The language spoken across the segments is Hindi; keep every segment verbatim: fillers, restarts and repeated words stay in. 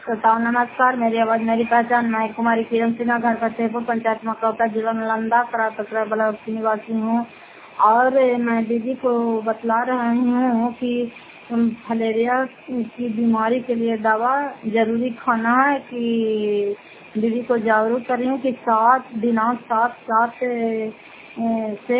श्रोताओं नमस्कार। मेरी आवाज मेरी पहचान। मैं कुमारी किरण सिन्हा, घर फतेहपुर, पंचायत मकौता, जिला नालंदा, करातकरा ब्लॉक की निवासी हूँ। और मैं दीदी को बतला रही हूँ कि फलेरिया की बीमारी के लिए दवा जरूरी खाना है। कि दीदी को जागरूक कर रही हूँ कि सात दिनांक सात सात से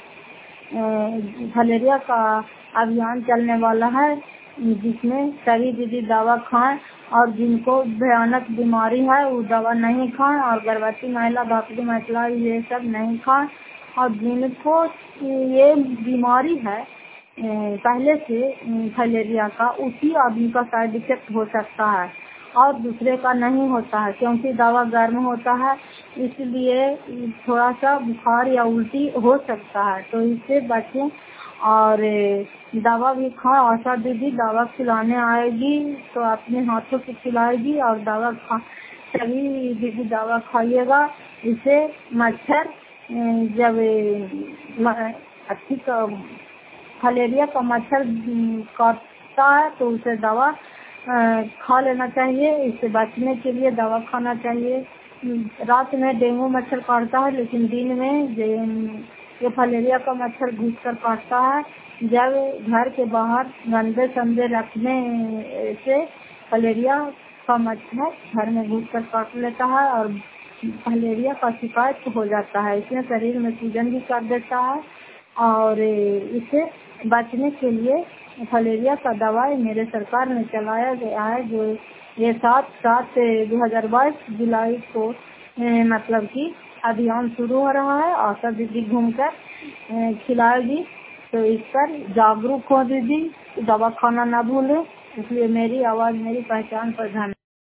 फलेरिया का अभियान चलने वाला है, जिसमें सभी दीदी दवा खाएं और जिनको भयानक बीमारी है वो दवा नहीं खाएं, और गर्भवती महिला, धात्री महिला ये सब नहीं खाएं। और जिनको ये बीमारी है पहले से फलेरिया का, उसी आदमी का साइड इफेक्ट हो सकता है और दूसरे का नहीं होता है, क्योंकि दवा गर्म होता है, इसलिए थोड़ा सा बुखार या उल्टी हो सकता है। तो इससे बचें और दवा भी खाएं। आशा दीदी दवा खिलाने आएगी तो अपने हाथों से खिलाएगी, और दवा खा सभी दीदी दवा खाइएगा। इससे मच्छर जब अच्छी फलेरिया का मच्छर काटता है तो उसे दवा खा लेना चाहिए। इससे बचने के लिए दवा खाना चाहिए। रात में डेंगू मच्छर काटता है, लेकिन दिन में ये फलेरिया का मच्छर घुस कर काटता है। जब घर के बाहर गंदे संदे रखने से फलेरिया का मच्छर घर में घुस कर काट लेता है और फलेरिया का शिकायत हो जाता है। इसमें शरीर में सूजन भी कर देता है। और इसे बचने के लिए फलेरिया का दवाई मेरे सरकार ने चलाया गया है, जो ये सात सात दो हजार बाईस जुलाई को मतलब कि अभियान शुरू हो रहा है। आशा दीदी घूमकर खिलाएगी, तो इस पर जागरूक हो दीदी, दवा खाना ना भूले। इसलिए मेरी आवाज मेरी पहचान पर ध्यान